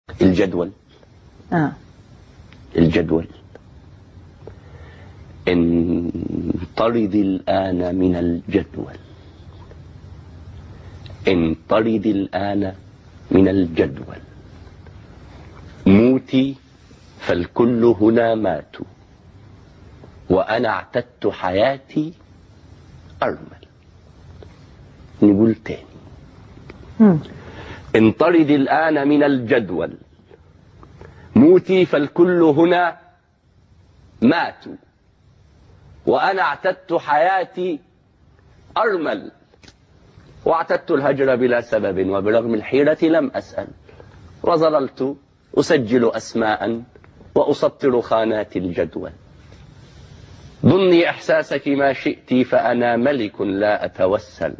الجدول. الجدول. انطرد الآن من الجدول. انطرد الآن من الجدول. موتي فالكل هنا ماتوا، وأنا اعتدت حياتي أرمل. نقول تاني. انطرد الآن من الجدول. موتي فالكل هنا ماتوا، وأنا اعتدت حياتي أرمل، واعتدت الهجر بلا سبب، وبرغم الحيرة لم أسأل، وظللت أسجل أسماء وأسطر خانات الجدول. ظني إحساسك ما شئت، فأنا ملك لا أتوسل.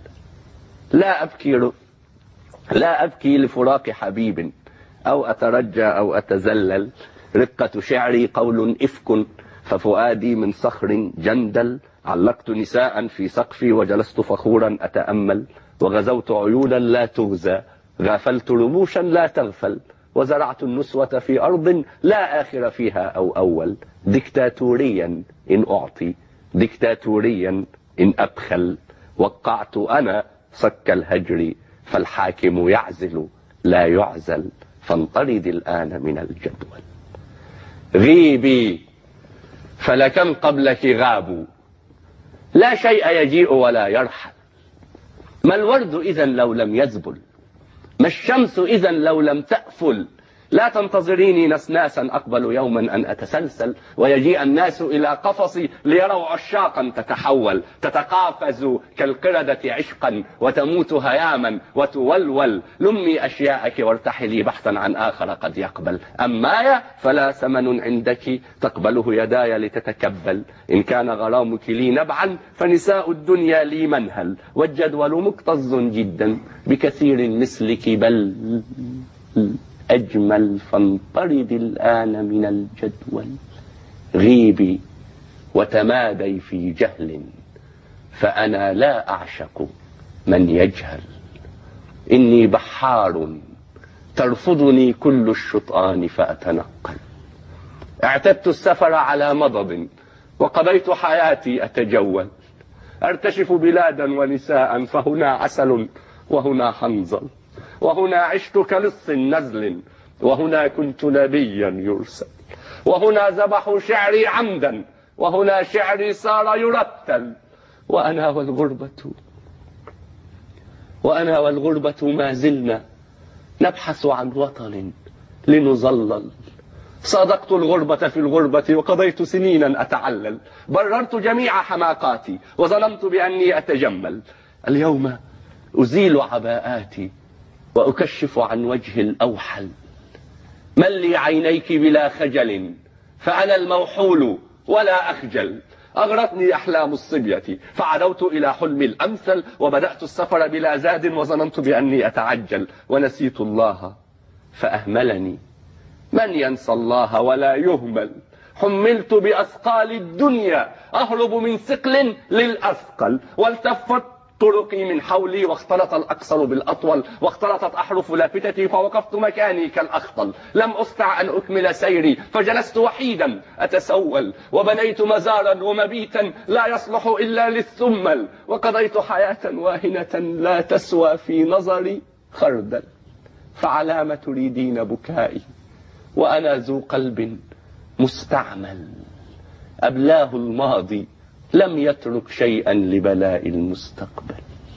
لا أبكي لفراق حبيب، أو أترجى أو أتزلل. رقة شعري قول إفك، ففؤادي من صخر جندل. علقت نساء في سقفي، وجلست فخورا أتأمل. وغزوت عيونا لا تغزى، غافلت رموشا لا تغفل. وزرعت النسوة في أرض لا آخر فيها أو أول. ديكتاتوريا إن أعطي، ديكتاتوريا إن أبخل. وقعت أنا صك الهجر، فالحاكم يعزل لا يعزل. فانطرد الآن من الجدول. غيبي فلكم قبلك غابوا، لا شيء يجيء ولا يرحل. ما الورد إذن لو لم يذبل؟ ما الشمس إذن لو لم تأفل؟ لا تنتظريني نسناسا، أقبل يوما أن أتسلسل، ويجيء الناس إلى قفصي ليروا عشاقا تتحول. تتقافز كالقردة عشقا، وتموت هياما وتولول. لمي أشياءك وارتحلي بحثا عن آخر قد يقبل. أمايا فلا ثمن عندك تقبله يداي لتتكبل. إن كان غرامك لي نبعا، فنساء الدنيا لي منهل. والجدول مكتظ جدا بكثير مثلك بل أجمل. فانطرد الآن من الجدول. غيبي وتمادي في جهل، فأنا لا أعشق من يجهل. إني بحار ترفضني كل الشطآن فأتنقل. اعتدت السفر على مضض، وقضيت حياتي أتجول. أرتشف بلادا ونساء، فهنا عسل وهنا حنظل. وهنا عشت كلص نزل، وهنا كنت نبيا يرسل. وهنا ذبحوا شعري عمدا، وهنا شعري صار يرتل. وأنا والغربة ما زلنا نبحث عن وطن لنظلل. صادقت الغربة في الغربة، وقضيت سنينا أتعلل. بررت جميع حماقاتي، وظننت بأني أتجمل. اليوم أزيل عباءاتي، وأكشف عن وجه الأوحل. من لي عينيك بلا خجل، فأنا الموحول ولا أخجل. أغرتني أحلام الصبية، فعدوت إلى حلم الأمثل. وبدأت السفر بلا زاد، وظننت بأني أتعجل. ونسيت الله فأهملني. من ينسى الله ولا يهمل؟ حملت بأثقال الدنيا، أهرب من ثقل للأثقل. والتفت طرقي من حولي، واختلط الأقصر بالأطول، واختلطت أحرف لافتتي، فوقفت مكاني كالأخطل. لم أستطع أن أكمل سيري، فجلست وحيدا أتسول. وبنيت مزارا ومبيتا لا يصلح إلا للثمل. وقضيت حياة واهنة لا تسوى في نظري خردل. فعلى ما تريدين بكائي، وأنا ذو قلب مستعمل. أبلاه الماضي لم يترك شيئا لبلاء المستقبل.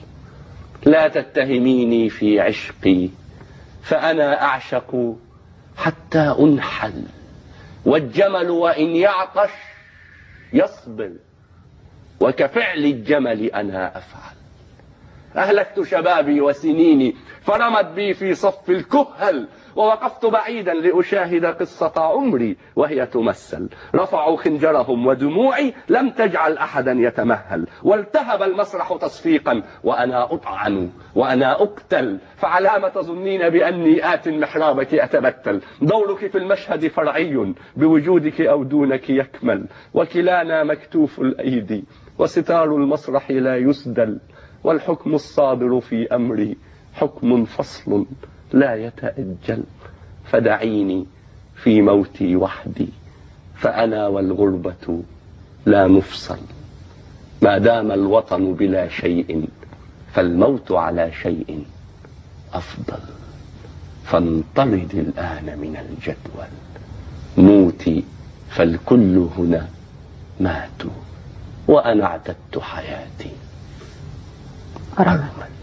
لا تتهميني في عشقي، فأنا أعشق حتى أنحل. والجمل وإن يعطش يصبر، وكفعل الجمل أنا أفعل. أهلكت شبابي وسنيني، فرمت بي في صف الكهل. ووقفت بعيدا لأشاهد قصة عمري وهي تمثل. رفعوا خنجرهم، ودموعي لم تجعل أحدا يتمهل. والتهب المسرح تصفيقا، وأنا أطعن وأنا أقتل. فعلى ما تظنين بأني آت محرابك أتبتل؟ دورك في المشهد فرعي، بوجودك أو دونك يكمل. وكلانا مكتوف الأيدي، وستار المسرح لا يسدل. والحكم الصادر في أمري حكم فصل لا يتأجل. فدعيني في موتي وحدي، فأنا والغربة لا نفصل. ما دام الوطن بلا شيء فالموت على شيء أفضل. فانطلد الآن من الجدول، موتي فالكل هنا ماتوا، وأنا اعتدت حياتي أرمل.